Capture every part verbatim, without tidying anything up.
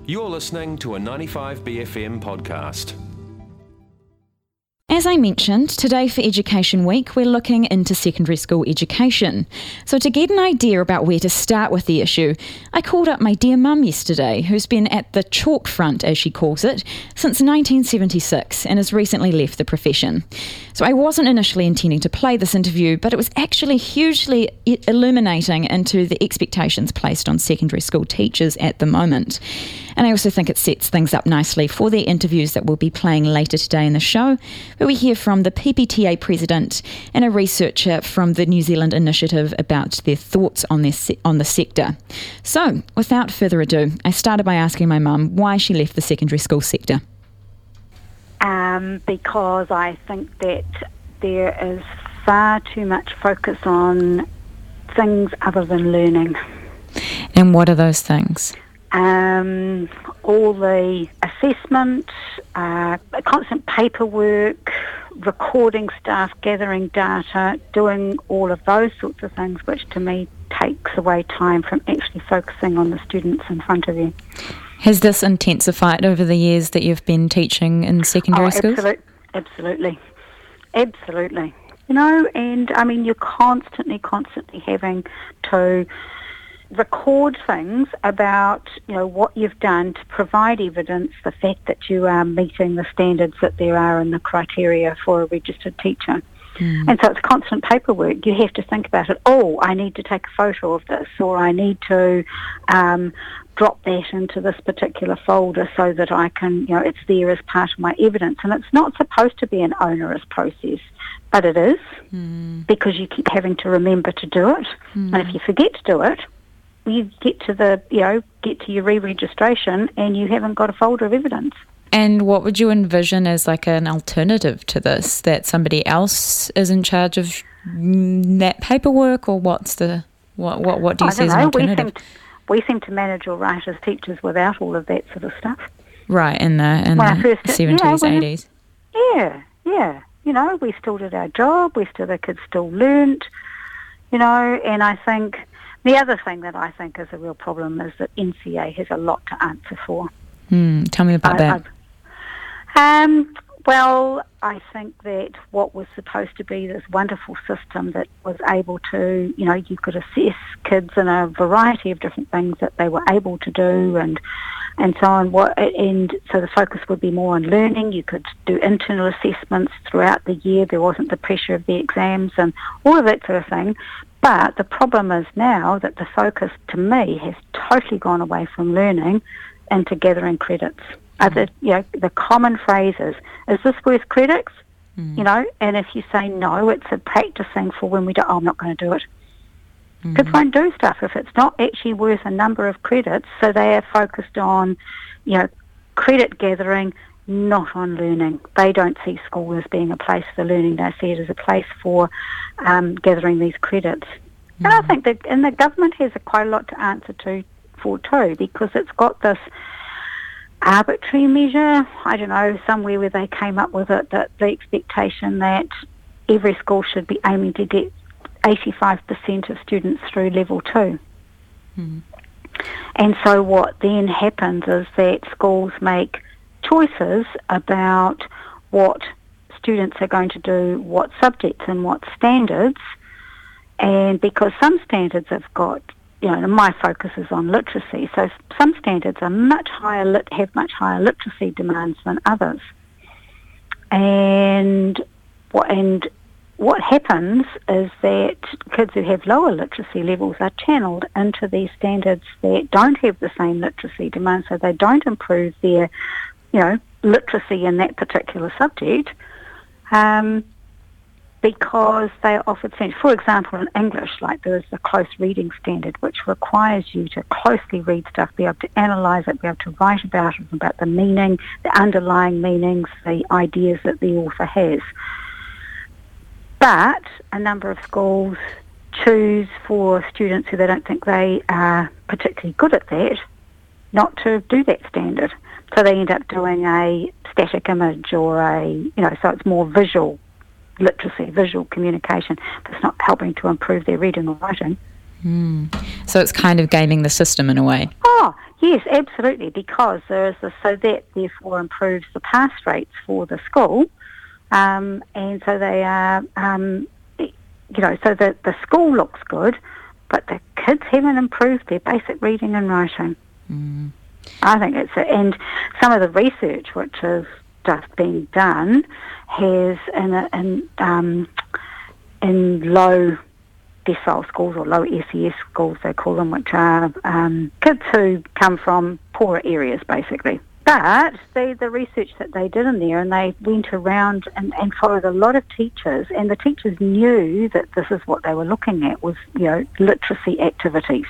You're listening to a ninety-five B F M podcast. As I mentioned, today for Education Week, we're looking into secondary school education. So to get an idea about where to start with the issue, I called up my dear mum yesterday, who's been at the chalk front, as she calls it, since nineteen seventy-six and has recently left the profession. So I wasn't initially intending to play this interview, but it was actually hugely illuminating into the expectations placed on secondary school teachers at the moment. And I also think it sets things up nicely for the interviews that we'll be playing later today in the show, where we hear from the P P T A president and a researcher from the New Zealand Initiative about their thoughts on their se- on the sector. So, without further ado, I started by asking my mum why she left the secondary school sector. Um, because I think that there is far too much focus on things other than learning. And what are those things? Um, all the assessment, uh, constant paperwork, recording stuff, gathering data, doing all of those sorts of things, which to me takes away time from actually focusing on the students in front of you. Has this intensified over the years that you've been teaching in secondary oh, schools? Absolute, absolutely. Absolutely. You know, and I mean, you're constantly, constantly having to record things about, you know, what you've done to provide evidence, the fact that you are meeting the standards that there are in the criteria for a registered teacher. Mm. And so it's constant paperwork. You have to think about it. Oh, I need to take a photo of this, or I need to um, drop that into this particular folder so that I can, you know, it's there as part of my evidence. And it's not supposed to be an onerous process, but it is, mm. because you keep having to remember to do it. Mm. And if you forget to do it, you get to the, you know, get to your re-registration and you haven't got a folder of evidence. And what would you envision as like an alternative to this, that somebody else is in charge of that paperwork, or what's the, what what, what do you I see as an alternative? We seem, to, we seem to manage all right as teachers without all of that sort of stuff. Right, in the, in the seventies, eighties. Yeah, yeah. You know, we still did our job, we still, the kids still learnt, you know, and I think the other thing that I think is a real problem is that N C A has a lot to answer for. Mm, tell me about I, that. I've, um, well, I think that what was supposed to be this wonderful system that was able to, you know, you could assess kids in a variety of different things that they were able to do, and and so on. What and so the focus would be more on learning. You could do internal assessments throughout the year. There wasn't the pressure of the exams and all of that sort of thing. But the problem is now that the focus, to me, has totally gone away from learning into gathering credits. Mm. Other, you know, the common phrase is, is this worth credits? Mm. You know, and if you say no, it's a practicing for when we do, oh, I'm not going to do it. Mm. Kids won't do stuff if it's not actually worth a number of credits, so they are focused on, you know, credit gathering, not on learning. They don't see school as being a place for learning. They see it as a place for um, gathering these credits. Mm. And I think that, and the government has a, quite a lot to answer to for too, because it's got this arbitrary measure, I don't know, somewhere where they came up with it, that the expectation that every school should be aiming to get eighty-five percent of students through level two. Mm. And so what then happens is that schools make choices about what students are going to do, what subjects and what standards, and because some standards have got, you know, my focus is on literacy, so some standards are much higher, lit, have much higher literacy demands than others, and what and what happens is that kids who have lower literacy levels are channeled into these standards that don't have the same literacy demands, so they don't improve their, you know, literacy in that particular subject, um, because they are offered standards. For example, in English, like there is the close reading standard, which requires you to closely read stuff, be able to analyse it, be able to write about it, about the meaning, the underlying meanings, the ideas that the author has. But a number of schools choose for students who they don't think they are particularly good at that, not to do that standard. So they end up doing a static image or a, you know, so it's more visual literacy, visual communication, but it's not helping to improve their reading or writing. Mm. So it's kind of gaming the system in a way. Oh, Yes, absolutely, because there is a, so that therefore improves the pass rates for the school, um, and so they are, um, you know, so that the school looks good, but the kids haven't improved their basic reading and writing. Mm. I think it's, a, and some of the research which has just been done has in, a, in, um, in low decile schools or low S E S schools, they call them, which are um, kids who come from poorer areas, basically. But the, the research that they did in there, and they went around and, and followed a lot of teachers, and the teachers knew that this is what they were looking at, was, you know, literacy activities.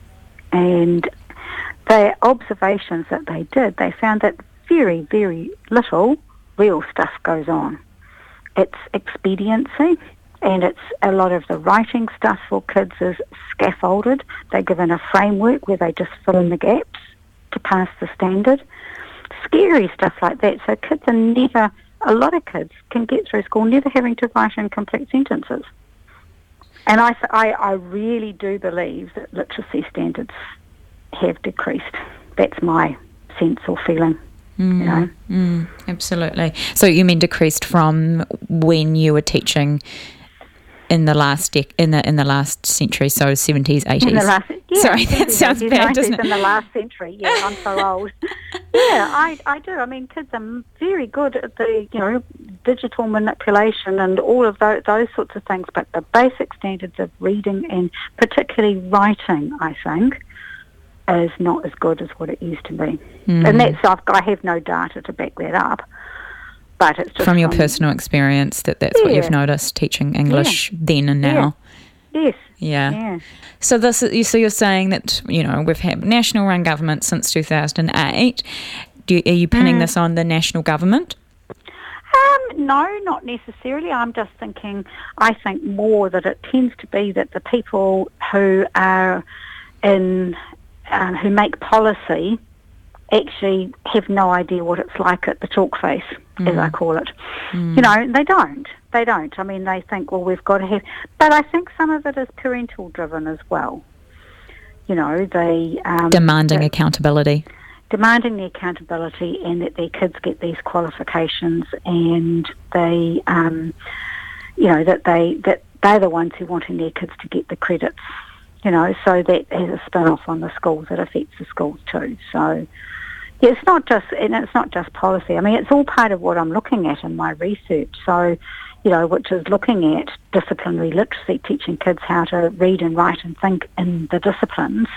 And the observations that they did, they found that very, very little real stuff goes on. It's expediency, and it's a lot of the writing stuff for kids is scaffolded. They're given a framework where they just fill in the gaps to pass the standard. Scary stuff like that. So kids are never, a lot of kids can get through school never having to write in complete sentences. And I, I, I really do believe that literacy standards have decreased. That's my sense or feeling. Mm, you know? mm, absolutely. So you mean decreased from when you were teaching in the last dec- in the in the last century, so seventies, eighties. In the last, yeah, Sorry, that sounds eighties, bad, nineties, doesn't it? In the last century, yeah, I'm so old. Yeah, I, I do. I mean, kids are very good at the, you know, digital manipulation and all of those, those sorts of things, but the basic standards of reading and particularly writing, I think, is not as good as what it used to be. Mm. And that's, I've, I have no data to back that up. But it's just from your from, personal experience that that's yeah. what you've noticed teaching English yeah. then and now. Yeah. Yes. Yeah. yeah. So this, so you're saying that, you know, we've had national run government since two thousand eight. Do you, are you pinning mm. this on the national government? Um, no, not necessarily. I'm just thinking, I think more that it tends to be that the people who are in, um, who make policy actually have no idea what it's like at the chalk face, mm. as I call it. Mm. You know, they don't. They don't. I mean, they think, well, we've got to have... But I think some of it is parental driven as well. You know, they... Um, demanding they, accountability. Demanding the accountability and that their kids get these qualifications, and they, um, you know, that, they, that they're the ones who are wanting their kids to get the credits. You know, so that has a spin-off on the schools that affects the schools too. So... Yeah, it's not just, and it's not just policy. I mean, it's all part of what I'm looking at in my research. So, you know, which is looking at disciplinary literacy, teaching kids how to read and write and think in the disciplines.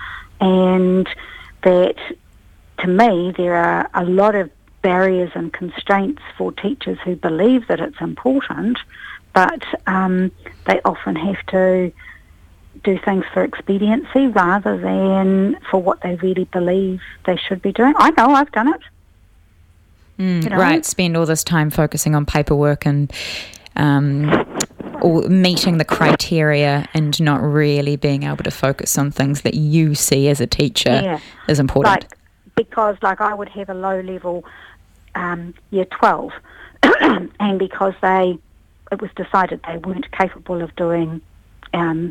And that, to me, there are a lot of barriers and constraints for teachers who believe that it's important, but um, they often have to do things for expediency rather than for what they really believe they should be doing. I know, I've done it. Mm, you know? Right, spend all this time focusing on paperwork and um, or meeting the criteria and not really being able to focus on things that you see as a teacher yeah. is important. Like, because, like, I would have a low-level um, year twelve, and because they, it was decided they weren't capable of doing um,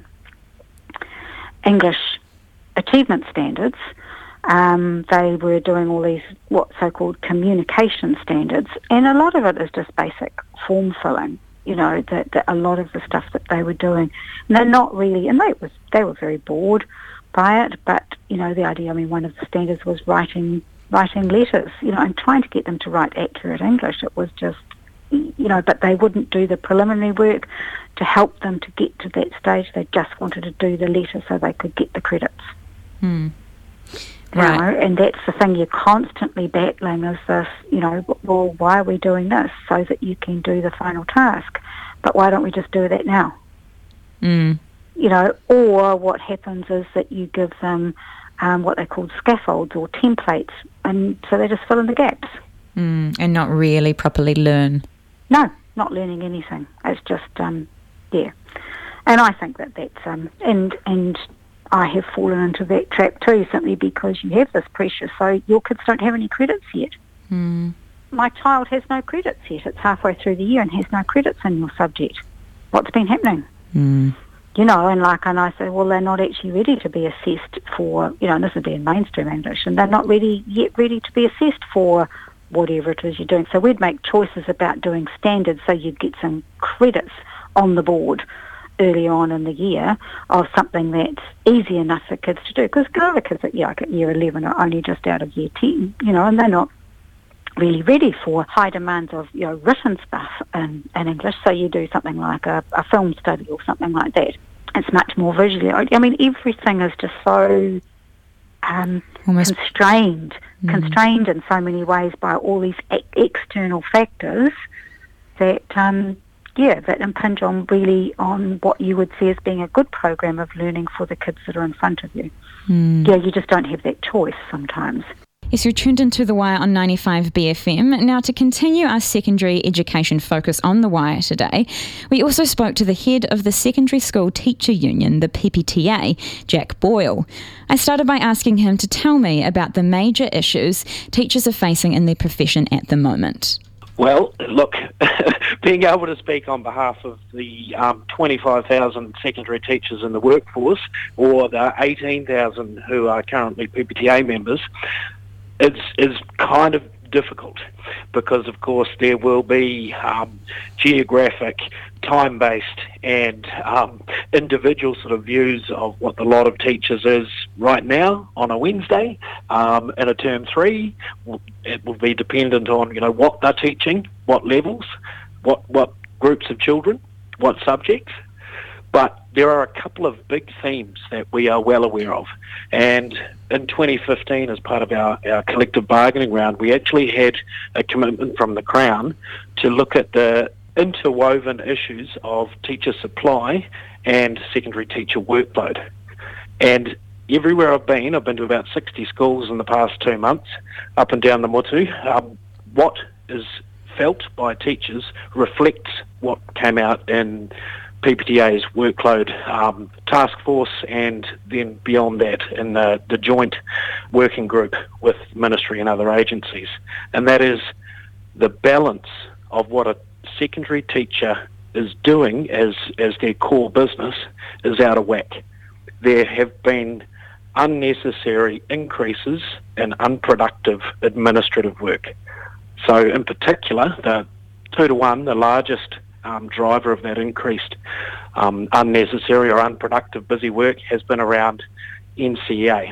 English achievement standards, um, they were doing all these what so-called communication standards, and a lot of it is just basic form filling. You know, that, that a lot of the stuff that they were doing, and they're not really, and they was they were very bored by it. But you know, the idea. I mean, one of the standards was writing writing letters. You know, and trying to get them to write accurate English. It was just, you know, but they wouldn't do the preliminary work to help them to get to that stage. They just wanted to do the letter so they could get the credits. Hmm. You right. know, and that's the thing you're constantly battling is this, you know, well, why are we doing this? So that you can do the final task. But why don't we just do that now? Mm. You know, or what happens is that you give them um, what they call scaffolds or templates, and so they just fill in the gaps. Mm. And not really properly learn. No, not learning anything. It's just, um, yeah. And I think that that's, um, and, and I have fallen into that trap too, simply because you have this pressure, so your kids don't have any credits yet. Mm. My child has no credits yet. It's halfway through the year and has no credits in your subject. What's been happening? Mm. You know, and like, and I say, well, they're not actually ready to be assessed for, you know, and this would be in mainstream English, and they're not ready yet ready to be assessed for whatever it is you're doing. So we'd make choices about doing standards so you'd get some credits on the board early on in the year of something that's easy enough for kids to do. Because other kids at, yeah, like at year eleven are only just out of year ten, you know, and they're not really ready for high demands of, you know, written stuff in, in English. So you do something like a, a film study or something like that. It's much more visually. I mean, everything is just so um, constrained, mm. constrained in so many ways by all these e- external factors that, um, yeah, that impinge on really on what you would see as being a good program of learning for the kids that are in front of you. Mm. Yeah, you just don't have that choice sometimes. Yes, you're tuned into The Wire on ninety-five B F M. Now, to continue our secondary education focus on The Wire today, we also spoke to the head of the Secondary School Teacher Union, the P P T A, Jack Boyle. I started by asking him to tell me about the major issues teachers are facing in their profession at the moment. Well, look, being able to speak on behalf of the um, twenty-five thousand secondary teachers in the workforce, or the eighteen thousand who are currently P P T A members, It's is kind of difficult because, of course, there will be um, geographic, time-based and um, individual sort of views of what the lot of teachers is right now on a Wednesday. Um, in a term three, it will be dependent on, you know, what they're teaching, what levels, what, what groups of children, what subjects. But there are a couple of big themes that we are well aware of. And in twenty fifteen, as part of our, our collective bargaining round, we actually had a commitment from the Crown to look at the interwoven issues of teacher supply and secondary teacher workload. And everywhere I've been, I've been to about sixty schools in the past two months, up and down the Motu, um, what is felt by teachers reflects what came out in P P T A's workload um, task force, and then beyond that in the, the joint working group with ministry and other agencies. And that is the balance of what a secondary teacher is doing as, as their core business is out of whack. There have been unnecessary increases in unproductive administrative work. So in particular, the two to one, the largest Um, driver of that increased um, unnecessary or unproductive busy work has been around N C E A.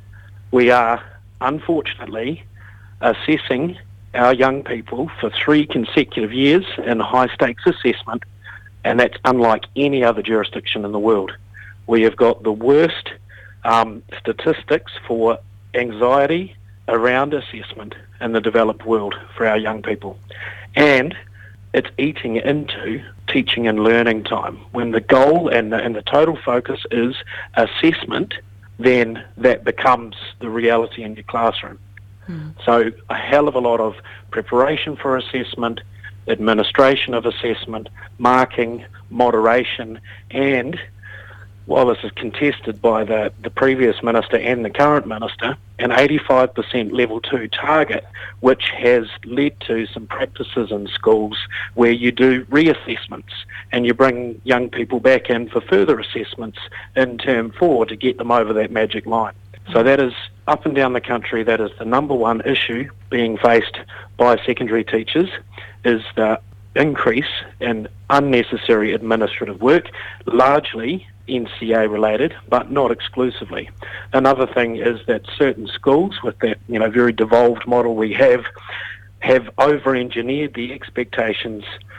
We are unfortunately assessing our young people for three consecutive years in high stakes assessment, and that's unlike any other jurisdiction in the world. We have got the worst um, statistics for anxiety around assessment in the developed world for our young people. And it's eating into teaching and learning time. When the goal and the, and the total focus is assessment, then that becomes the reality in your classroom. Mm. So a hell of a lot of preparation for assessment, administration of assessment, marking, moderation, and while this is contested by the, the previous minister and the current minister, an eighty-five percent level two target, which has led to some practices in schools where you do reassessments and you bring young people back in for further assessments in term four to get them over that magic line. So that is up and down the country, that is the number one issue being faced by secondary teachers, is the increase in unnecessary administrative work, largely N C A related, but not exclusively. Another thing is that certain schools, with that, you know, very devolved model we have, have over-engineered the expectations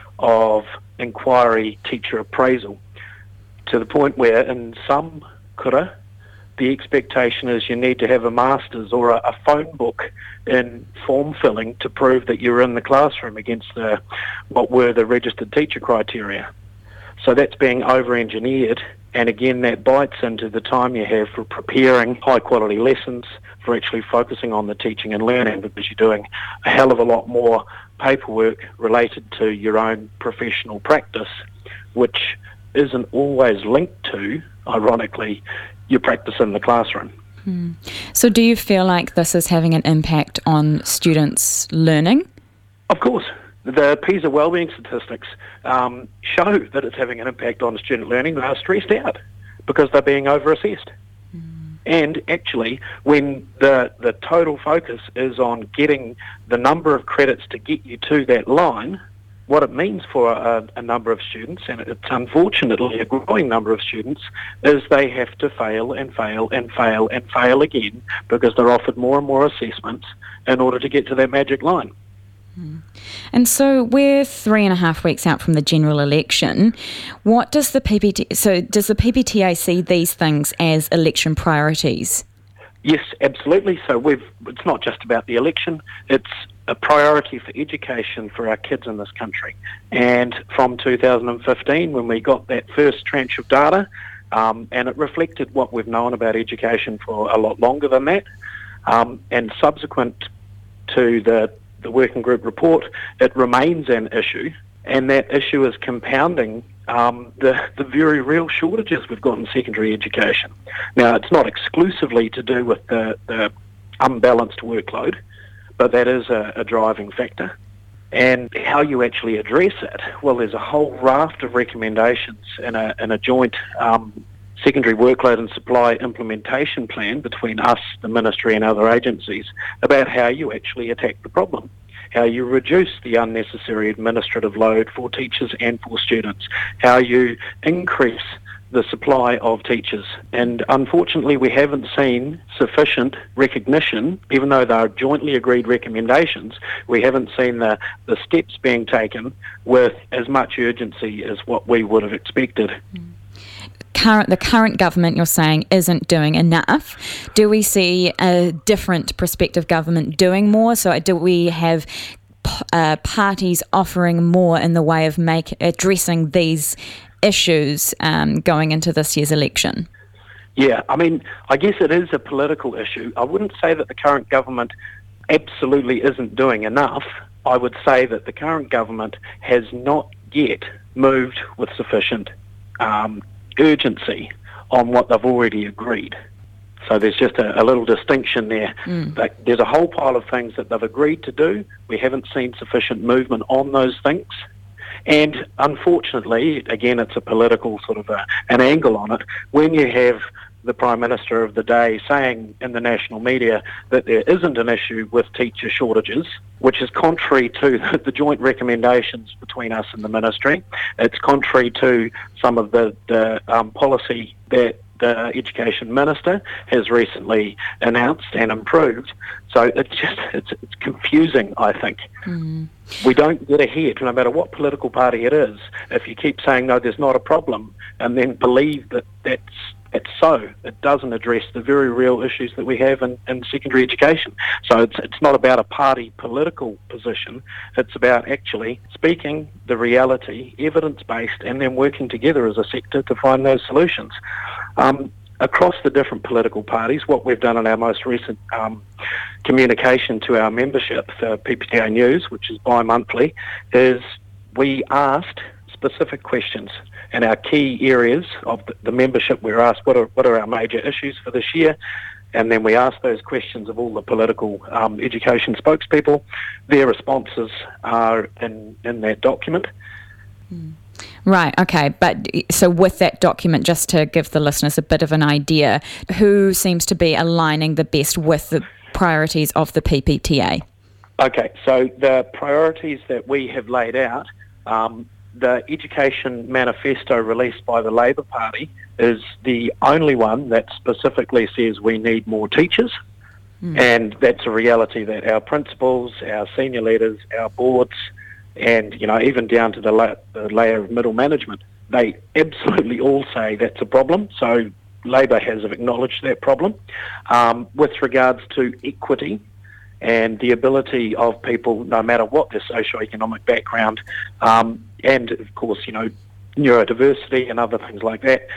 of inquiry teacher appraisal to the point where in some kura, the expectation is you need to have a master's or a, a phone book in form filling to prove that you're in the classroom against the what were the registered teacher criteria. So that's being over-engineered, and again that bites into the time you have for preparing high-quality lessons, for actually focusing on the teaching and learning, because you're doing a hell of a lot more paperwork related to your own professional practice, which isn't always linked to, ironically, your practice in the classroom. Hmm. So do you feel like this is having an impact on students' learning? Of course. The PISA wellbeing statistics um, show that it's having an impact on student learning. They are stressed out because they're being over-assessed. Mm. And actually, when the, the total focus is on getting the number of credits to get you to that line, what it means for a, a number of students, and it's unfortunately a growing number of students, is they have to fail and fail and fail and fail again because they're offered more and more assessments in order to get to that magic line. And so we're three and a half weeks out from the general election. What does the P P T, so does the P P T A see these things as election priorities? Yes, absolutely. So we've, it's not just about the election, it's a priority for education for our kids in this country. And from two thousand fifteen, when we got that first tranche of data, um, and it reflected what we've known about education for a lot longer than that, um, and subsequent to the the working group report, it remains an issue, and that issue is compounding um, the, the very real shortages we've got in secondary education. Now, it's not exclusively to do with the, the unbalanced workload, but that is a, a driving factor. And how you actually address it, well, there's a whole raft of recommendations in a, in a joint um, secondary workload and supply implementation plan between us, the Ministry and other agencies about how you actually attack the problem, how you reduce the unnecessary administrative load for teachers and for students, how you increase the supply of teachers. And unfortunately, we haven't seen sufficient recognition, even though they are jointly agreed recommendations, we haven't seen the, the steps being taken with as much urgency as what we would have expected. Mm. Current, the current government, you're saying, isn't doing enough. Do we see a different prospective government doing more? So do we have uh, parties offering more in the way of make addressing these issues um, going into this year's election? Yeah, I mean, I guess it is a political issue. I wouldn't say that the current government absolutely isn't doing enough. I would say that the current government has not yet moved with sufficient um urgency on what they've already agreed. So there's just a, a little distinction there. Mm. But there's a whole pile of things that they've agreed to do. We haven't seen sufficient movement on those things. And unfortunately, again, it's a political sort of a, an angle on it. When you have the Prime Minister of the day saying in the national media that there isn't an issue with teacher shortages, which is contrary to the joint recommendations between us and the Ministry. It's contrary to some of the, the um, policy that the Education Minister has recently announced and improved. So it's just, it's, it's confusing, I think. Mm. We don't get ahead, no matter what political party it is, if you keep saying, no, there's not a problem, and then believe that that's It's so. It doesn't address the very real issues that we have in, in secondary education. So it's it's not about a party political position. It's about actually speaking the reality, evidence-based, and then working together as a sector to find those solutions. Um, across the different political parties, what we've done in our most recent um, communication to our membership for P P T A News, which is bi-monthly, is we asked specific questions. And our key areas of the membership, we were asked what are what are our major issues for this year, and then we asked those questions of all the political um, education spokespeople. Their responses are in, in that document. Mm. Right, okay, but so with that document, just to give the listeners a bit of an idea, who seems to be aligning the best with the priorities of the P P T A? Okay, so the priorities that we have laid out, um, the Education Manifesto released by the Labor Party is the only one that specifically says we need more teachers. Mm. And that's a reality that our principals, our senior leaders, our boards, and, you know, even down to the, la- the layer of middle management, they absolutely all say that's a problem. So Labor has acknowledged that problem. Um, with regards to equity and the ability of people, no matter what their socioeconomic background, um, and of course, you know, neurodiversity and other things like that,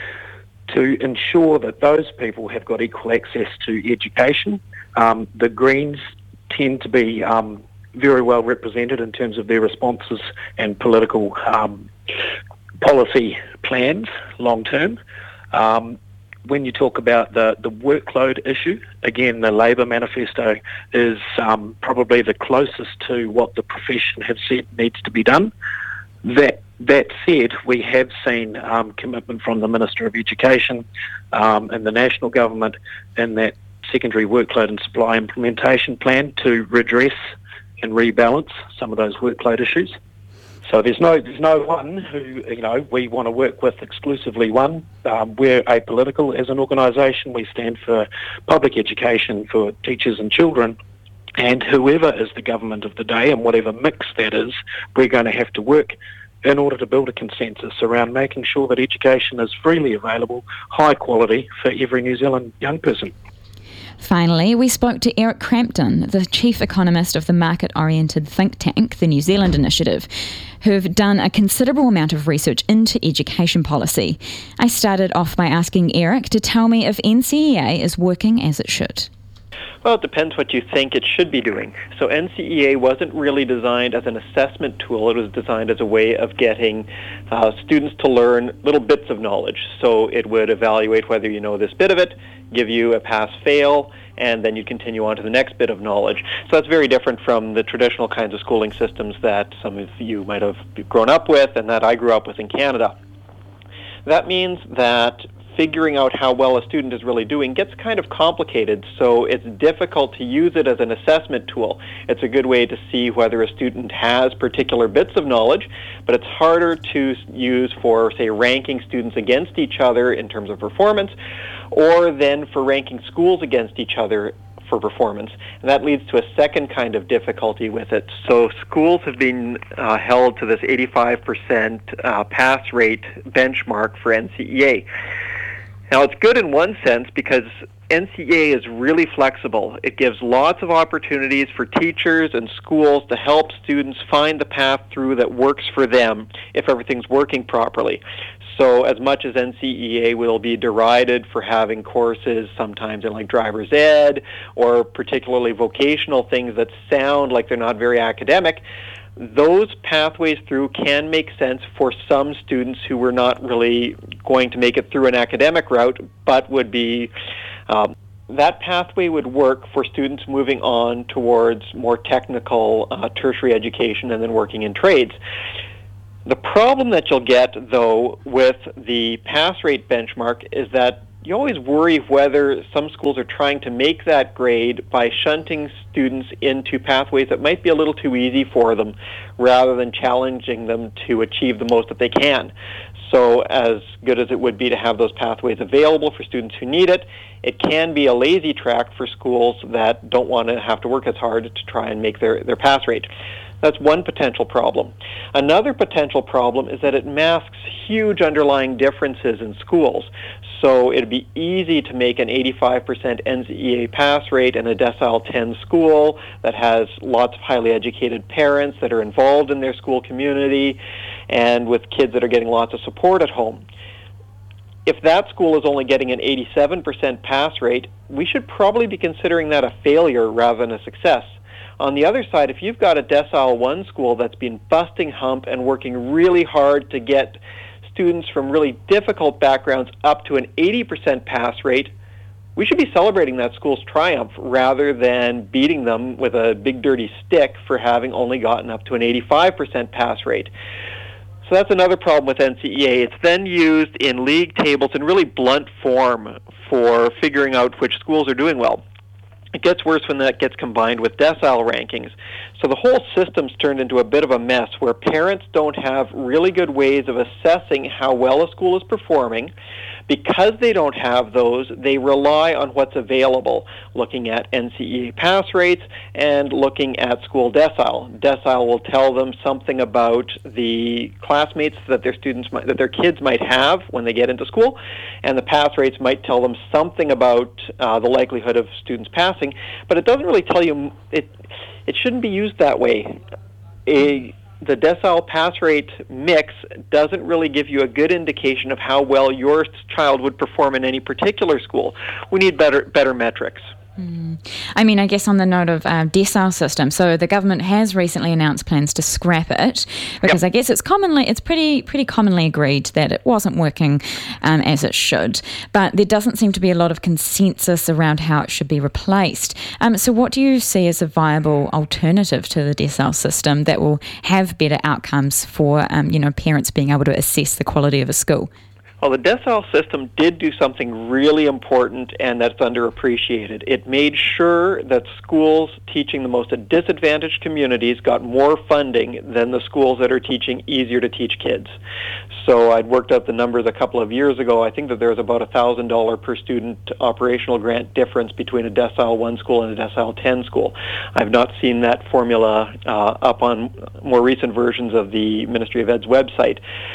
to ensure that those people have got equal access to education. Um, the Greens tend to be um, very well represented in terms of their responses and political um, policy plans long term. Um, when you talk about the, the workload issue, again, the Labour manifesto is um, probably the closest to what the profession have said needs to be done. That that said, we have seen um, commitment from the Minister of Education um, and the national government in that secondary workload and supply implementation plan to redress and rebalance some of those workload issues. So there's no there's no one who, you know, we want to work with exclusively one. Um, we're apolitical as an organisation. We stand for public education for teachers and children. And whoever is the government of the day and whatever mix that is, we're going to have to work in order to build a consensus around making sure that education is freely available, high quality for every New Zealand young person. Finally, we spoke to Eric Crampton, the chief economist of the market-oriented think tank, the New Zealand Initiative, who have done a considerable amount of research into education policy. I started off by asking Eric to tell me if N C E A is working as it should. Well, it depends what you think it should be doing. So N C E A wasn't really designed as an assessment tool. It was designed as a way of getting uh, students to learn little bits of knowledge. So it would evaluate whether you know this bit of it, give you a pass-fail, and then you continue on to the next bit of knowledge. So that's very different from the traditional kinds of schooling systems that some of you might have grown up with and that I grew up with in Canada. That means that figuring out how well a student is really doing gets kind of complicated, so it's difficult to use it as an assessment tool. It's a good way to see whether a student has particular bits of knowledge, but it's harder to use for, say, ranking students against each other in terms of performance, or then for ranking schools against each other for performance. And that leads to a second kind of difficulty with it. So schools have been uh, held to this eighty-five percent uh, pass rate benchmark for N C E A. Now, it's good in one sense because N C E A is really flexible. It gives lots of opportunities for teachers and schools to help students find the path through that works for them if everything's working properly. So as much as N C E A will be derided for having courses sometimes in like driver's ed or particularly vocational things that sound like they're not very academic, those pathways through can make sense for some students who were not really going to make it through an academic route, but would be, um, that pathway would work for students moving on towards more technical uh, tertiary education and then working in trades. The problem that you'll get, though, with the pass rate benchmark is that you always worry whether some schools are trying to make that grade by shunting students into pathways that might be a little too easy for them rather than challenging them to achieve the most that they can. So as good as it would be to have those pathways available for students who need it, it can be a lazy track for schools that don't want to have to work as hard to try and make their, their pass rate. That's one potential problem. Another potential problem is that it masks huge underlying differences in schools. So it'd be easy to make an eighty-five percent N C E A pass rate in a decile ten school that has lots of highly educated parents that are involved in their school community and with kids that are getting lots of support at home. If that school is only getting an eighty-seven percent pass rate, we should probably be considering that a failure rather than a success. On the other side, if you've got a decile one school that's been busting hump and working really hard to get students from really difficult backgrounds up to an eighty percent pass rate, we should be celebrating that school's triumph rather than beating them with a big dirty stick for having only gotten up to an eighty-five percent pass rate. So that's another problem with N C E A. It's then used in league tables in really blunt form for figuring out which schools are doing well. It gets worse when that gets combined with decile rankings. So the whole system's turned into a bit of a mess where parents don't have really good ways of assessing how well a school is performing. Because they don't have those, they rely on what's available, looking at N C E A pass rates and looking at school decile. Decile will tell them something about the classmates that their students might, that their kids might have when they get into school, and the pass rates might tell them something about uh, the likelihood of students passing, but it doesn't really tell you, it, it shouldn't be used that way. A, The decile pass rate mix doesn't really give you a good indication of how well your child would perform in any particular school. We need better better metrics. Mm. I mean, I guess on the note of uh, decile system, so the government has recently announced plans to scrap it because yep. I guess it's commonly, it's pretty pretty commonly agreed that it wasn't working um, as it should, but there doesn't seem to be a lot of consensus around how it should be replaced. Um, so what do you see as a viable alternative to the decile system that will have better outcomes for um, you know, parents being able to assess the quality of a school? Well, the decile system did do something really important, and that's underappreciated. It made sure that schools teaching the most disadvantaged communities got more funding than the schools that are teaching easier to teach kids. So I'd worked out the numbers a couple of years ago. I think that there's about a one thousand dollars per student operational grant difference between a decile one school and a decile ten school. I've not seen that formula uh, up on more recent versions of the Ministry of Ed's website.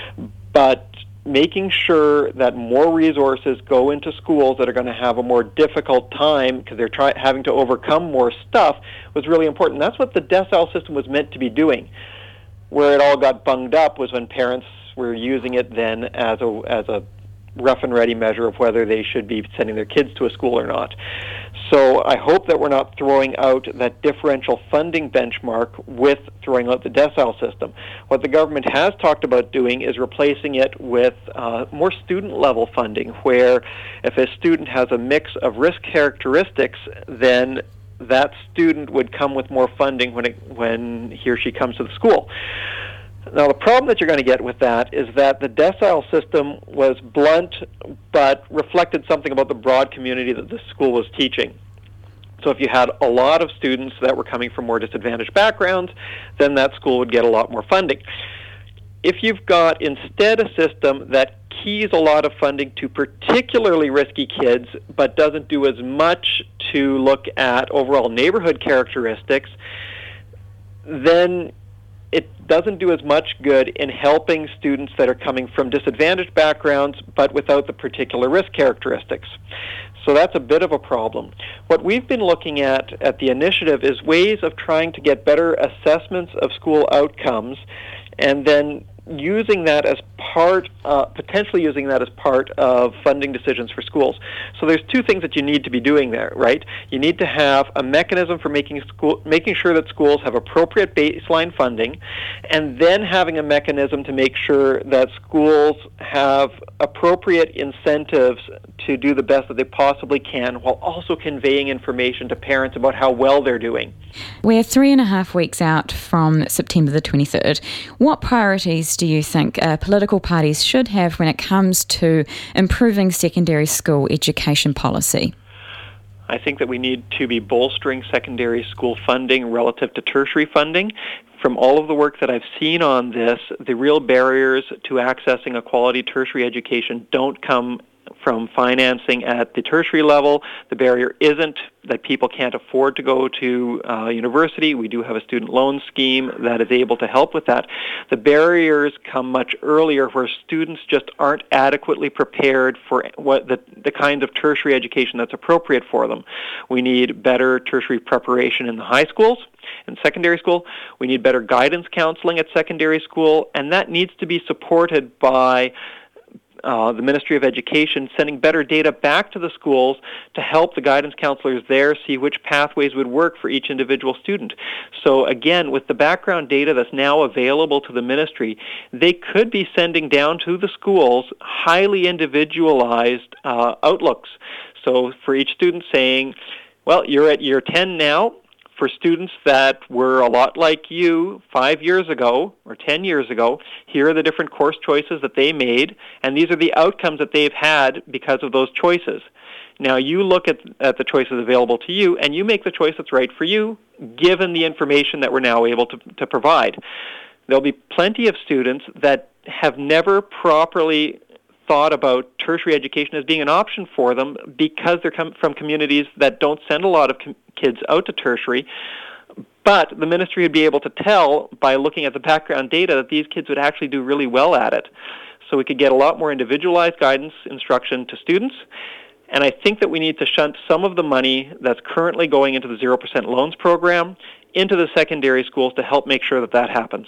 But making sure that more resources go into schools that are going to have a more difficult time because they're try- having to overcome more stuff was really important. That's what the decile system was meant to be doing. Where it all got bunged up was when parents were using it then as a as a rough and ready measure of whether they should be sending their kids to a school or not. So I hope that we're not throwing out that differential funding benchmark with throwing out the decile system. What the government has talked about doing is replacing it with uh, more student-level funding, where if a student has a mix of risk characteristics, then that student would come with more funding when it, when he or she comes to the school. Now, the problem that you're going to get with that is that the decile system was blunt but reflected something about the broad community that the school was teaching. So if you had a lot of students that were coming from more disadvantaged backgrounds, then that school would get a lot more funding. If you've got instead a system that keys a lot of funding to particularly risky kids but doesn't do as much to look at overall neighborhood characteristics, then it doesn't do as much good in helping students that are coming from disadvantaged backgrounds but without the particular risk characteristics. So that's a bit of a problem. What we've been looking at at the initiative is ways of trying to get better assessments of school outcomes and then using that as part, uh, potentially using that as part of funding decisions for schools. So there's two things that you need to be doing there, right? You need to have a mechanism for making school, making sure that schools have appropriate baseline funding, and then having a mechanism to make sure that schools have appropriate incentives to do the best that they possibly can, while also conveying information to parents about how well they're doing. We're three and a half weeks out from September the twenty-third. What priorities do you think uh, political parties should have when it comes to improving secondary school education policy? I think that we need to be bolstering secondary school funding relative to tertiary funding. From all of the work that I've seen on this, the real barriers to accessing a quality tertiary education don't come from financing at the tertiary level. The barrier isn't that people can't afford to go to uh, university. We do have a student loan scheme that is able to help with that. The barriers come much earlier, where students just aren't adequately prepared for what the, the kind of tertiary education that's appropriate for them. We need better tertiary preparation in the high schools and secondary school. We need better guidance counseling at secondary school, and that needs to be supported by Uh, the Ministry of Education sending better data back to the schools to help the guidance counselors there see which pathways would work for each individual student. So again, with the background data that's now available to the ministry, they could be sending down to the schools highly individualized uh, outlooks. So for each student saying, well, you're at year ten now. For students that were a lot like you five years ago or ten years ago, here are the different course choices that they made, and these are the outcomes that they've had because of those choices. Now you look at, at the choices available to you, and you make the choice that's right for you, given the information that we're now able to, to provide. There'll be plenty of students that have never properly thought about tertiary education as being an option for them because they're com- from communities that don't send a lot of com- kids out to tertiary. But the ministry would be able to tell by looking at the background data that these kids would actually do really well at it. So we could get a lot more individualized guidance instruction to students. And I think that we need to shunt some of the money that's currently going into the zero percent loans program into the secondary schools to help make sure that that happens.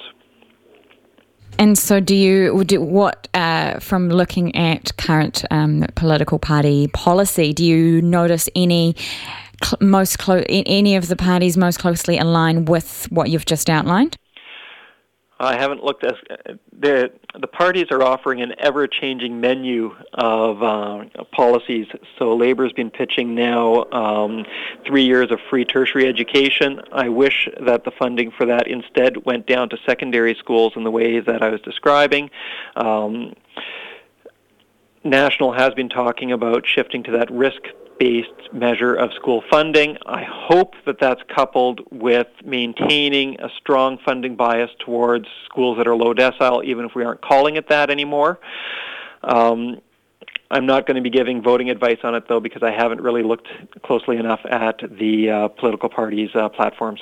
And so do you, do, what, uh, from looking at current um, political party policy, do you notice any cl- most clo- any of the parties most closely align with what you've just outlined? I haven't looked at the the parties are offering an ever-changing menu of uh, policies. So Labour's been pitching now um, three years of free tertiary education. I wish that the funding for that instead went down to secondary schools in the way that I was describing. Um, National has been talking about shifting to that risk-based measure of school funding. I hope that that's coupled with maintaining a strong funding bias towards schools that are low decile, even if we aren't calling it that anymore. Um, I'm not going to be giving voting advice on it, though, because I haven't really looked closely enough at the uh, political parties' uh, platforms.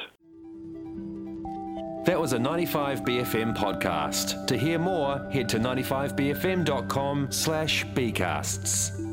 That was a ninety-five B F M podcast. To hear more, head to ninety-five b f m dot com slash bcasts.